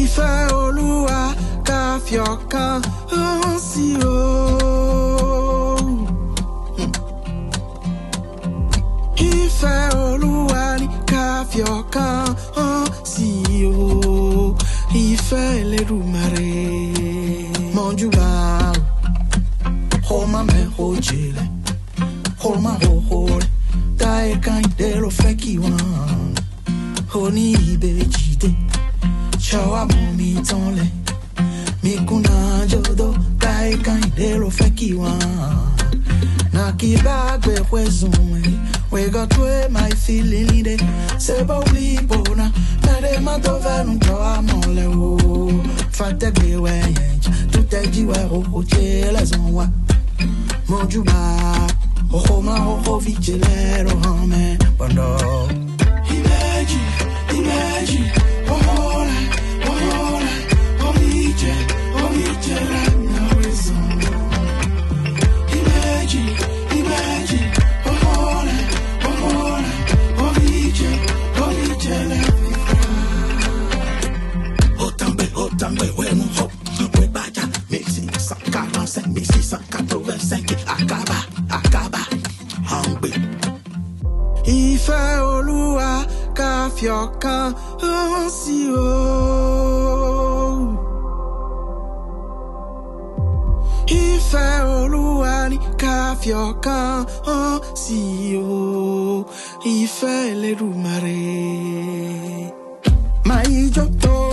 Ìfẹ́ Olúwa ká fi ọkàn hàn sí o. Ìfẹ́ Olúwa ni ká fi ọkàn hàn sí o. Ìfẹ́ Elédùmarè. Mọ̀júbà o, ma mẹ́ o jẹ́lẹ̀, o ma o rẹ̀, táyé kan ìdè ló fẹ́ kí wọ́n. Oni ìbejì dé, ṣàwá mú mi tán lẹ̀, mi kùnà jòdó, táyé kan ìdè ló fẹ́ kí wọ́n. Na kí bá gbé wẹ́sùn ẹ̀, wẹ́gọ́ tó ẹ̀ máa feeling dé, ṣé bá wí bọ̀nà, mẹ́rẹ̀ má tó fẹ́nu jọ àmọ́lẹ̀ o. Fàtẹ́gbé wẹ̀yẹ̀ jẹ́, tó tẹ́jú ẹ̀ o jẹ́ lẹ́sàn wá. Mọ̀júbà, o máa o fi jẹ́ lẹ́rọ hàn mẹ́ bọ̀dọ̀. Imagine, Ìfẹ́ Olúwa ká fi ọkàn hàn sí o. Ìfẹ́ Olúwa ni ká fi ọkàn hàn sí o. Ìfẹ́ Elédùmarè. Máa yí jó tó.